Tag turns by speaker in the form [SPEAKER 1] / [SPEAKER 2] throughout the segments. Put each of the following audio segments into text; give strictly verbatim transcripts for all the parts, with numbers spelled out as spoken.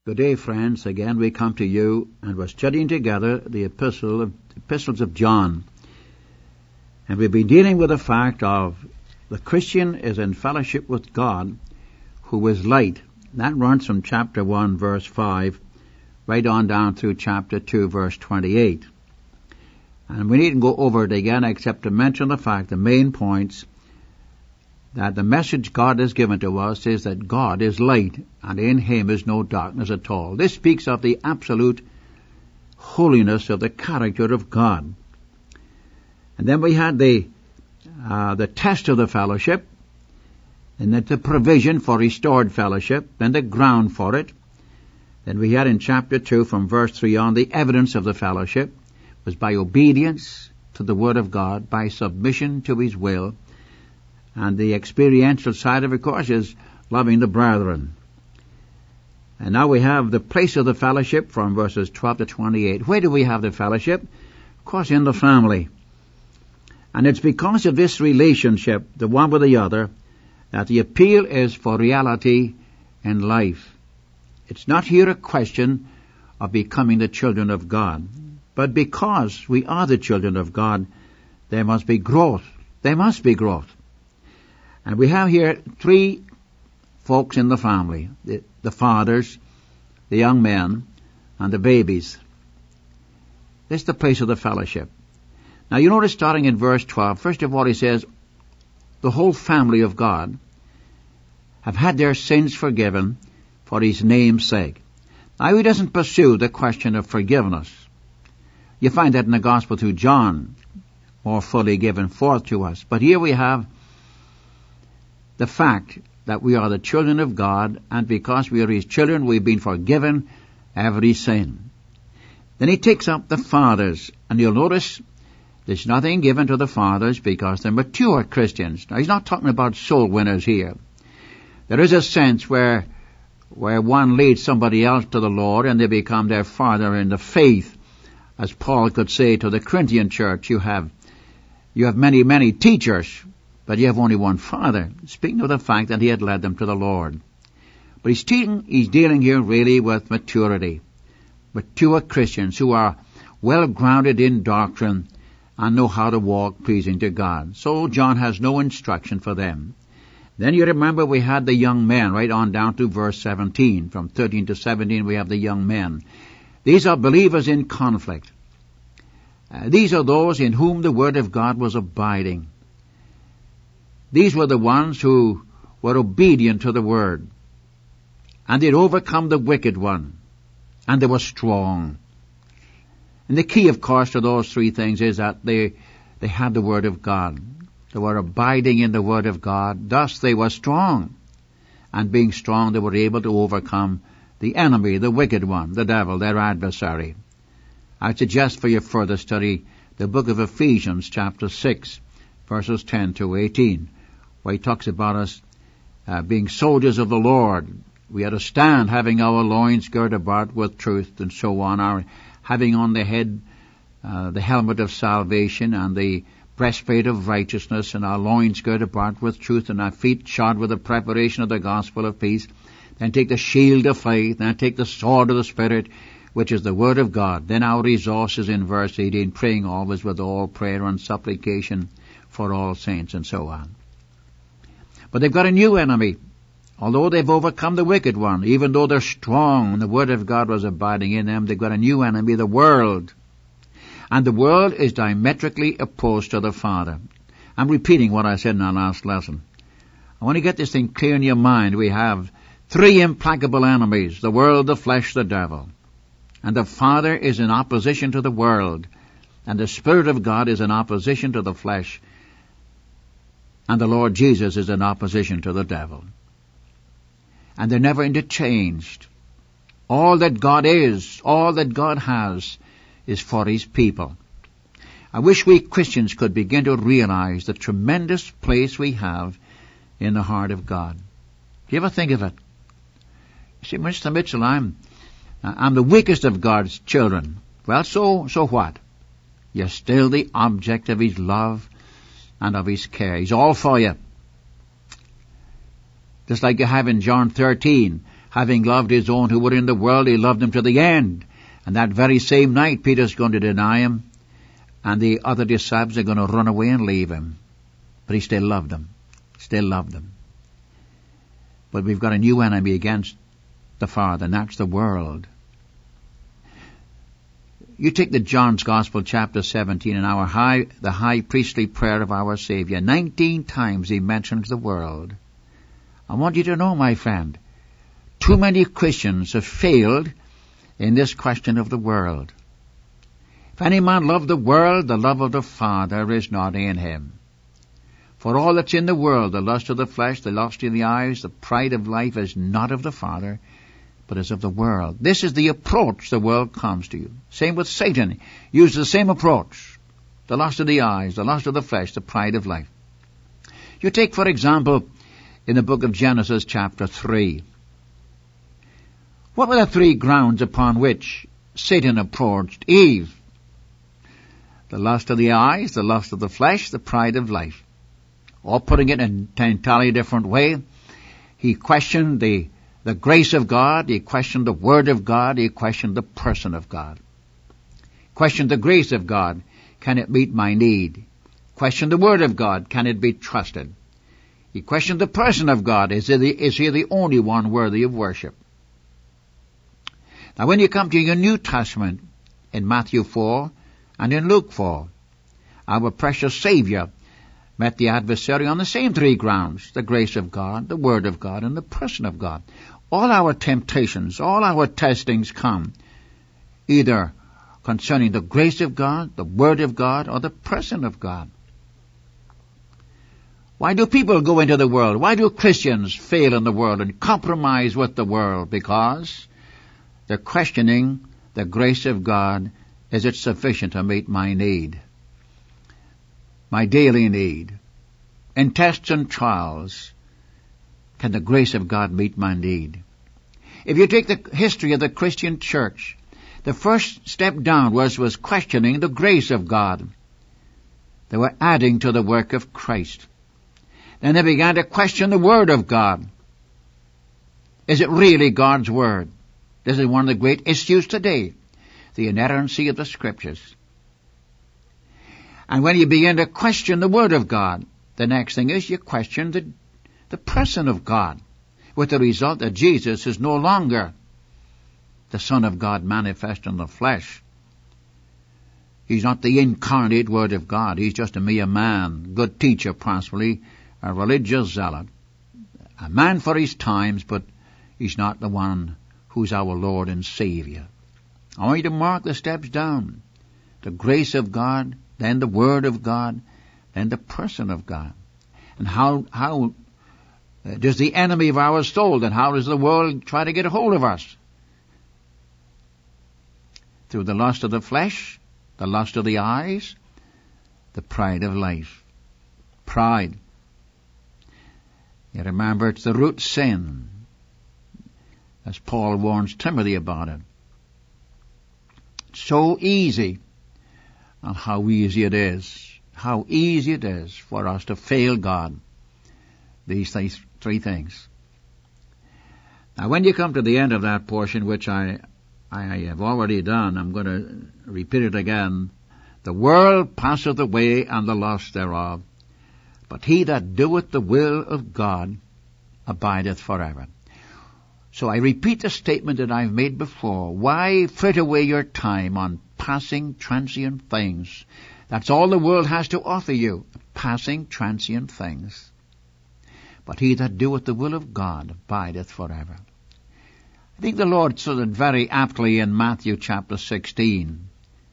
[SPEAKER 1] Good day, friends. Again, we come to you, and we're studying together the epistle of, epistles of John. And we've been dealing with the fact of the Christian is in fellowship with God, who is light. That runs from chapter one, verse five, right on down through chapter two, verse twenty-eight. And we needn't go over it again, except to mention the fact, the main points, that the message God has given to us is that God is light, and in Him is no darkness at all. This speaks of the absolute holiness of the character of God. And then we had the uh, the test of the fellowship, and then the provision for restored fellowship, then the ground for it. Then we had in chapter two, from verse three on, the evidence of the fellowship was by obedience to the Word of God, by submission to His will. And the experiential side of it, of course, is loving the brethren. And now we have the place of the fellowship from verses twelve to twenty-eight. Where do we have the fellowship? Of course, in the family. And it's because of this relationship, the one with the other, that the appeal is for reality in life. It's not here a question of becoming the children of God. But because we are the children of God, there must be growth. There must be growth. And we have here three folks in the family, the, the fathers, the young men, and the babies. This is the place of the fellowship. Now you notice starting in verse twelve, first of all he says, the whole family of God have had their sins forgiven for His name's sake. Now he doesn't pursue the question of forgiveness. You find that in the Gospel through John, more fully given forth to us. But here we have the fact that we are the children of God, and because we are His children, we've been forgiven every sin. Then he takes up the fathers, and you'll notice there's nothing given to the fathers because they're mature Christians. Now he's not talking about soul winners here. There is a sense where where one leads somebody else to the Lord and they become their father in the faith. As Paul could say to the Corinthian church, you have you have many, many teachers, but you have only one Father, speaking of the fact that He had led them to the Lord. But he's, te- he's dealing here really with maturity. Mature Christians who are well grounded in doctrine and know how to walk pleasing to God. So John has no instruction for them. Then you remember we had the young men, right on down to verse seventeen. From thirteen to seventeen we have the young men. These are believers in conflict. Uh, these are those in whom the Word of God was abiding. These were the ones who were obedient to the Word. And they'd overcome the wicked one. And they were strong. And the key, of course, to those three things is that they, they had the Word of God. They were abiding in the Word of God. Thus they were strong. And being strong, they were able to overcome the enemy, the wicked one, the devil, their adversary. I suggest for your further study the book of Ephesians, chapter six, verses ten to eighteen. Where he talks about us uh, being soldiers of the Lord. We are to stand having our loins girt about with truth and so on, our having on the head uh, the helmet of salvation and the breastplate of righteousness, and our loins girt about with truth, and our feet shod with the preparation of the gospel of peace. Then take the shield of faith, then take the sword of the Spirit, which is the Word of God. Then our resources in verse eighteen, praying always with all prayer and supplication for all saints, and so on. But they've got a new enemy. Although they've overcome the wicked one, even though they're strong and the Word of God was abiding in them, they've got a new enemy, the world. And the world is diametrically opposed to the Father. I'm repeating what I said in our last lesson. I want to get this thing clear in your mind. We have three implacable enemies, the world, the flesh, the devil. And the Father is in opposition to the world. And the Spirit of God is in opposition to the flesh. And the Lord Jesus is in opposition to the devil. And they're never interchanged. All that God is, all that God has, is for His people. I wish we Christians could begin to realize the tremendous place we have in the heart of God. Do you ever think of it? You see, Mister Mitchell, I'm, I'm the weakest of God's children. Well, so, so what? You're still the object of His love and of His care. He's all for you. Just like you have in John thirteen, having loved his own who were in the world, he loved them to the end. And that very same night, Peter's going to deny him, and the other disciples are going to run away and leave him. But he still loved them. Still loved them. But we've got a new enemy against the Father, and that's the world. You take the John's Gospel, chapter seventeen, and our high, the high priestly prayer of our Savior. Nineteen times he mentions the world. I want you to know, my friend, too many Christians have failed in this question of the world. If any man love the world, the love of the Father is not in him. For all that's in the world, the lust of the flesh, the lust of the eyes, the pride of life, is not of the Father, but is of the world. This is the approach the world comes to you. Same with Satan. Use the same approach. The lust of the eyes, the lust of the flesh, the pride of life. You take, for example, in the book of Genesis, chapter three. What were the three grounds upon which Satan approached Eve? The lust of the eyes, the lust of the flesh, the pride of life. Or putting it in an entirely different way, he questioned the, the grace of God, he questioned the Word of God, he questioned the person of God. Questioned the grace of God, can it meet my need? Questioned the Word of God, can it be trusted? He questioned the person of God, is he the, is he the only one worthy of worship? Now when you come to your New Testament, in Matthew four and in Luke four, our precious Savior met the adversary on the same three grounds: the grace of God, the Word of God, and the person of God. All our temptations, all our testings come either concerning the grace of God, the Word of God, or the person of God. Why do people go into the world? Why do Christians fail in the world and compromise with the world? Because they're questioning the grace of God. Is it sufficient to meet my need? My daily need. In tests and trials, can the grace of God meet my need? If you take the history of the Christian church, the first step downwards was questioning the grace of God. They were adding to the work of Christ. Then they began to question the Word of God. Is it really God's Word? This is one of the great issues today, the inerrancy of the Scriptures. And when you begin to question the Word of God, the next thing is you question the, the person of God, with the result that Jesus is no longer the Son of God manifest in the flesh. He's not the incarnate Word of God. He's just a mere man, good teacher possibly, a religious zealot, a man for his times, but he's not the one who's our Lord and Savior. I want you to mark the steps down. The grace of God, then the Word of God, then the person of God. And how how uh, does the enemy of our soul, and how does the world try to get a hold of us? Through the lust of the flesh, the lust of the eyes, the pride of life. Pride. You remember, it's the root sin, as Paul warns Timothy about it. It's so easy, and how easy it is, how easy it is for us to fail God. These th- three things. Now when you come to the end of that portion, which I, I have already done, I'm going to repeat it again. The world passeth away, and the lust thereof, but he that doeth the will of God abideth forever. So I repeat the statement that I've made before. Why frit away your time on passing, transient things? That's all the world has to offer you, passing, transient things. But he that doeth the will of God abideth forever. I think the Lord said it very aptly in Matthew chapter sixteen.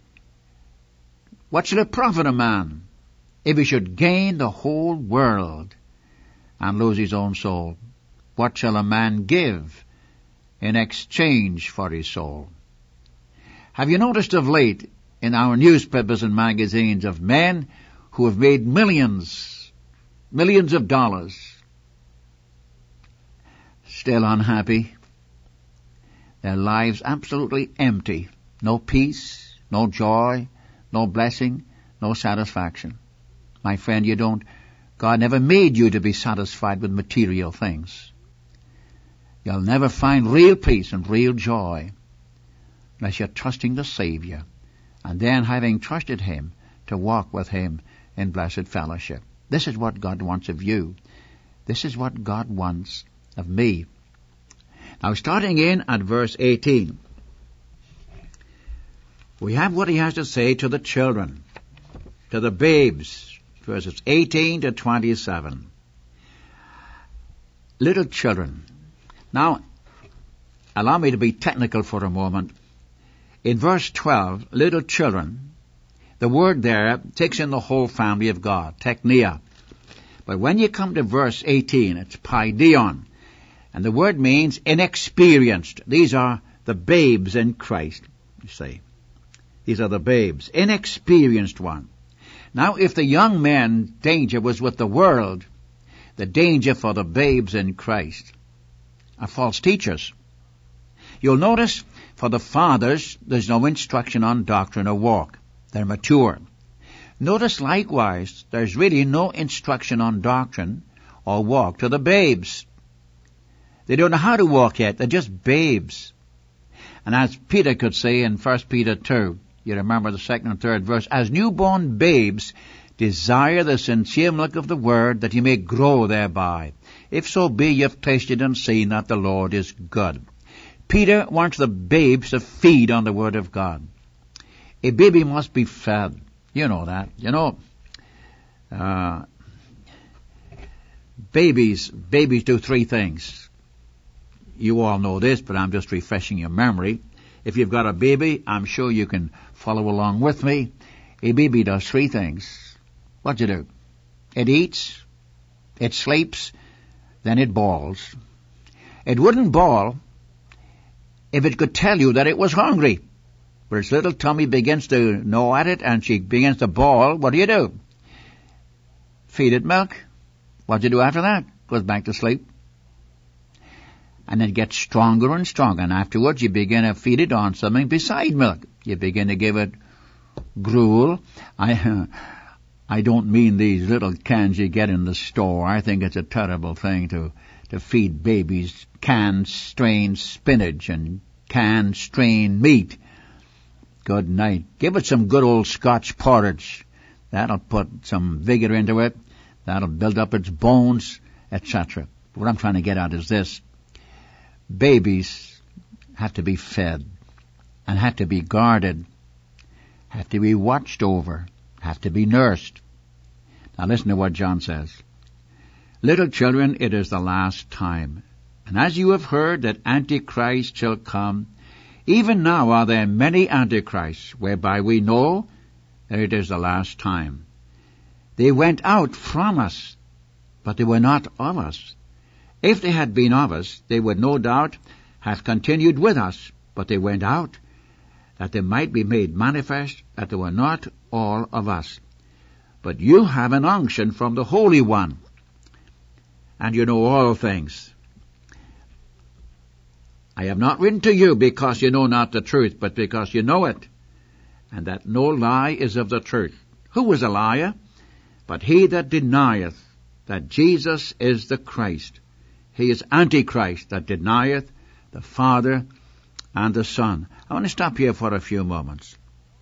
[SPEAKER 1] What shall it profit a man if he should gain the whole world and lose his own soul? What shall a man give in exchange for his soul? Have you noticed of late in our newspapers and magazines of men who have made millions, millions of dollars, still unhappy, their lives absolutely empty, no peace, no joy, no blessing, no satisfaction? My friend, you don't, God never made you to be satisfied with material things. You'll never find real peace and real joy unless you're trusting the Savior, and then having trusted Him, to walk with Him in blessed fellowship. This is what God wants of you. This is what God wants of me. Now, starting in at verse eighteen, we have what He has to say to the children, to the babes, verses eighteen to twenty-seven. Little children. Now, allow me to be technical for a moment. In verse twelve, little children, the word there takes in the whole family of God, teknia. But when you come to verse eighteen, it's paideon. And the word means inexperienced. These are the babes in Christ, you see. These are the babes, inexperienced one. Now, if the young men danger was with the world, the danger for the babes in Christ are false teachers. You'll notice for the fathers, there's no instruction on doctrine or walk. They're mature. Notice likewise, there's really no instruction on doctrine or walk to the babes. They don't know how to walk yet. They're just babes. And as Peter could say in First Peter two, you remember the second and third verse, as newborn babes desire the sincere milk of the word, that you may grow thereby. If so be you've tasted and seen that the Lord is good. Peter wants the babes to feed on the word of God. A baby must be fed. You know that. You know, uh, babies, babies do three things. You all know this, but I'm just refreshing your memory. If you've got a baby, I'm sure you can follow along with me. A baby does three things. What's it do? It eats, it sleeps, then it bawls. It wouldn't bawl if it could tell you that it was hungry. But its little tummy begins to gnaw at it, and she begins to bawl. What do you do? Feed it milk. What do you do after that? Goes back to sleep. And it gets stronger and stronger, and afterwards you begin to feed it on something beside milk. You begin to give it gruel. I, I don't mean these little cans you get in the store. I think it's a terrible thing to, to feed babies canned strained spinach and canned strained meat. Good night. Give it some good old Scotch porridge. That'll put some vigor into it. That'll build up its bones, et cetera. What I'm trying to get at is this. Babies have to be fed and have to be guarded, have to be watched over, have to be nursed. Now listen to what John says. Little children, it is the last time. And as you have heard that Antichrist shall come, even now are there many antichrists, whereby we know that it is the last time. They went out from us, but they were not of us. If they had been of us, they would no doubt have continued with us, but they went out, that they might be made manifest that they were not all of us. But you have an unction from the Holy One, and you know all things. I have not written to you because you know not the truth, but because you know it, and that no lie is of the truth. Who is a liar? But he that denieth that Jesus is the Christ. He is Antichrist that denieth the Father and the Son. I want to stop here for a few moments.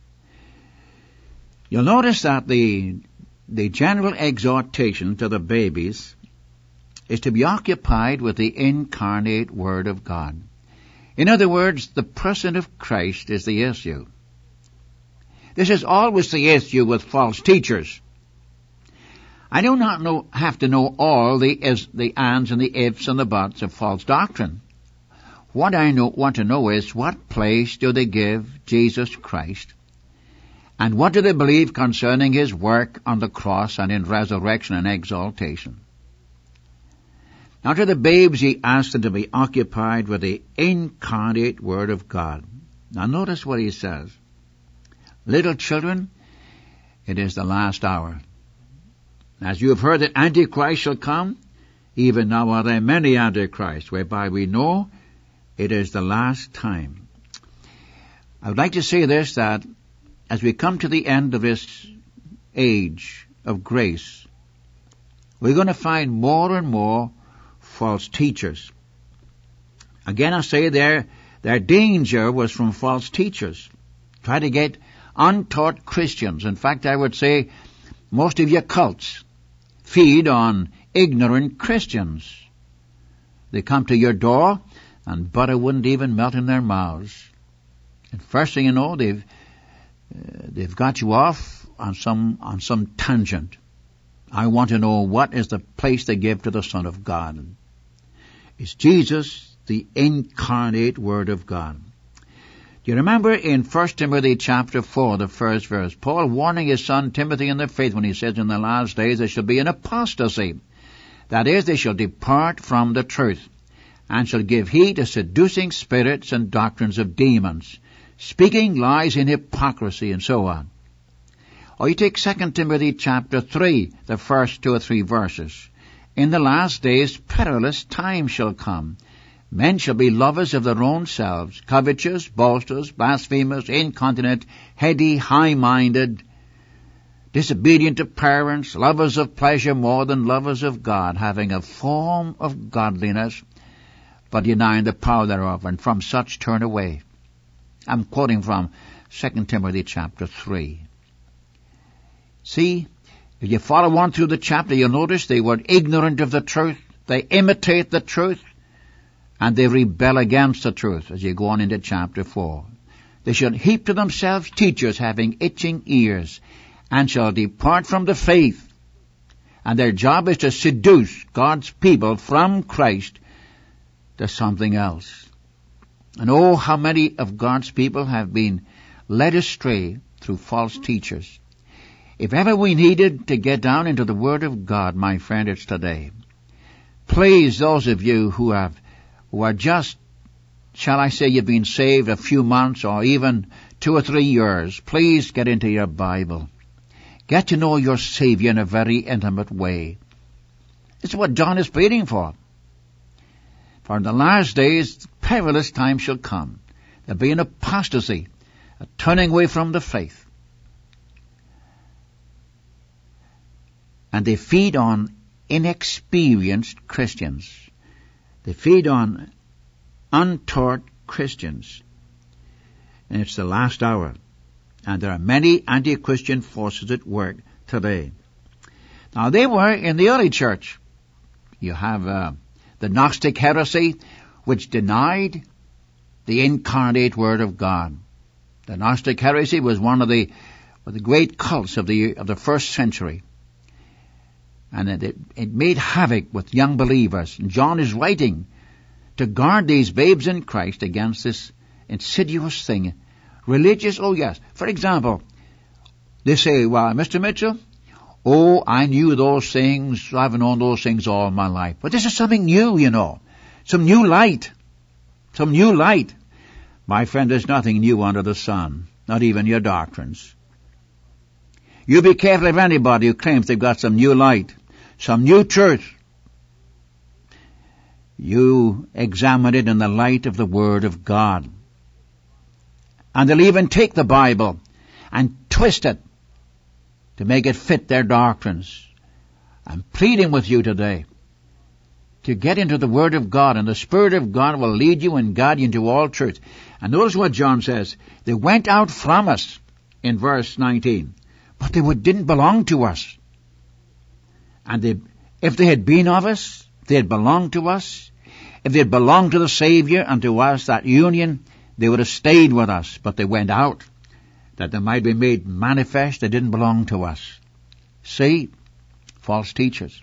[SPEAKER 1] You'll notice that the, the general exhortation to the babies is to be occupied with the incarnate Word of God. In other words, the person of Christ is the issue. This is always the issue with false teachers. I do not know, have to know all the is, the ands and the ifs and the buts of false doctrine. What I know, want to know is what place do they give Jesus Christ, and what do they believe concerning His work on the cross and in resurrection and exaltation. Now to the babes He asked them to be occupied with the incarnate Word of God. Now notice what He says. Little children, it is the last hour. As you have heard that Antichrist shall come, even now are there many Antichrists, whereby we know it is the last time. I would like to say this, that as we come to the end of this age of grace, we're going to find more and more false teachers. Again, I say their, their danger was from false teachers. Try to get untaught Christians. In fact, I would say most of your cults feed on ignorant Christians. They come to your door and butter wouldn't even melt in their mouths. And first thing you know, they've uh, they've got you off on some on some tangent. I want to know, what is the place they give to the Son of God? Is Jesus the incarnate Word of God? Do you remember in First Timothy chapter four, the first verse, Paul warning his son Timothy in the faith when he says, in the last days there shall be an apostasy. That is, they shall depart from the truth, and shall give heed to seducing spirits and doctrines of demons, speaking lies in hypocrisy, and so on. Or you take Second Timothy chapter three, the first two or three verses. In the last days perilous times shall come. Men shall be lovers of their own selves, covetous, boasters, blasphemers, incontinent, heady, high-minded, disobedient to parents, lovers of pleasure more than lovers of God, having a form of godliness, but denying the power thereof, and from such turn away. I'm quoting from Second Timothy chapter three. See, if you follow on through the chapter, you'll notice they were ignorant of the truth, they imitate the truth, and they rebel against the truth as you go on into chapter four. They shall heap to themselves teachers having itching ears, and shall depart from the faith. And their job is to seduce God's people from Christ to something else. And oh, how many of God's people have been led astray through false teachers. If ever we needed to get down into the Word of God, my friend, it's today. Please, those of you who have who are just, shall I say, you've been saved a few months or even two or three years, please get into your Bible. Get to know your Savior in a very intimate way. It's what John is pleading for. For in the last days, perilous times shall come. There'll be an apostasy, a turning away from the faith. And they feed on inexperienced Christians. They feed on untaught Christians. And it's the last hour. And there are many anti-Christian forces at work today. Now, they were in the early church. You have uh, the Gnostic heresy, which denied the incarnate Word of God. The Gnostic heresy was one of the, of the great cults of the of the first century. And it, it made havoc with young believers. And John is writing to guard these babes in Christ against this insidious thing. Religious, oh yes. For example, they say, well, Mister Mitchell, oh, I knew those things, I've known those things all my life. But this is something new, you know. Some new light. Some new light. My friend, there's nothing new under the sun. Not even your doctrines. You be careful of anybody who claims they've got some new light, some new truth. You examine it in the light of the Word of God. And they'll even take the Bible and twist it to make it fit their doctrines. I'm pleading with you today to get into the Word of God, and the Spirit of God will lead you and guide you into all truth. And notice what John says. They went out from us in verse nineteen, but they didn't belong to us. And they, if they had been of us, if they had belonged to us, if they had belonged to the Savior and to us, that union, they would have stayed with us, but they went out, that they might be made manifest they didn't belong to us. See? False teachers.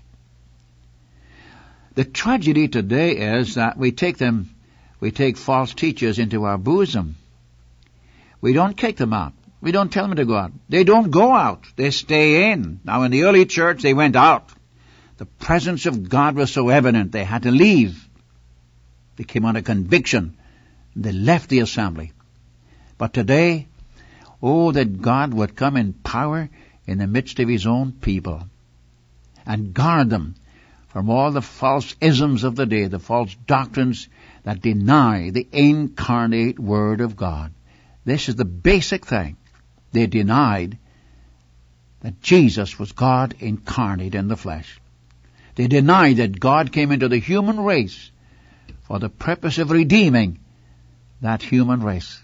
[SPEAKER 1] The tragedy today is that we take them, we take false teachers into our bosom. We don't kick them out. We don't tell them to go out. They don't go out. They stay in. Now, in the early church, they went out. The presence of God was so evident, they had to leave. They came under conviction. They left the assembly. But today, oh, that God would come in power in the midst of His own people and guard them from all the false isms of the day, the false doctrines that deny the incarnate Word of God. This is the basic thing. They denied that Jesus was God incarnate in the flesh. They denied that God came into the human race for the purpose of redeeming that human race.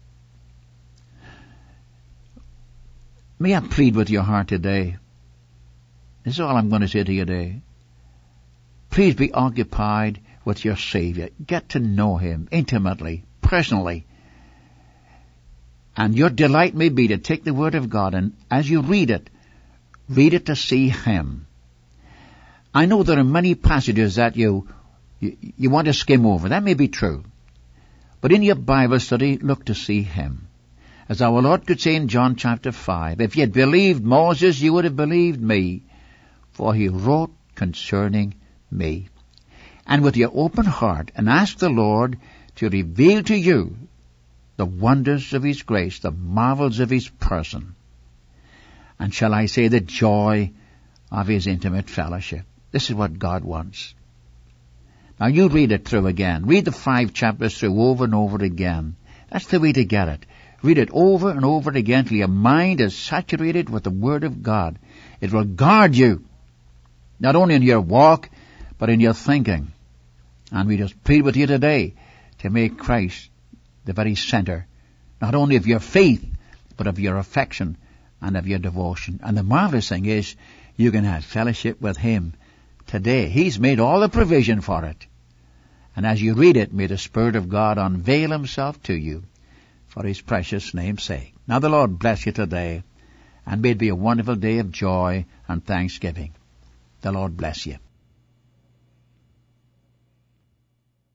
[SPEAKER 1] May I plead with your heart today? This is all I'm going to say to you today. Please be occupied with your Savior. Get to know Him intimately, personally. And your delight may be to take the Word of God, and as you read it, read it to see Him. I know there are many passages that you, you, you want to skim over. That may be true. But in your Bible study, look to see Him. As our Lord could say in John chapter five, if you had believed Moses, you would have believed me, for he wrote concerning me. And with your open heart, and ask the Lord to reveal to you the wonders of His grace, the marvels of His person, and shall I say the joy of His intimate fellowship. This is what God wants. Now you read it through again. Read the five chapters through over and over again. That's the way to get it. Read it over and over again till your mind is saturated with the Word of God. It will guard you, not only in your walk, but in your thinking. And we just plead with you today to make Christ the very center, not only of your faith, but of your affection and of your devotion. And the marvelous thing is, you can have fellowship with Him today. He's made all the provision for it. And as you read it, may the Spirit of God unveil Himself to you for His precious name's sake. Now the Lord bless you today, and may it be a wonderful day of joy and thanksgiving. The Lord bless you.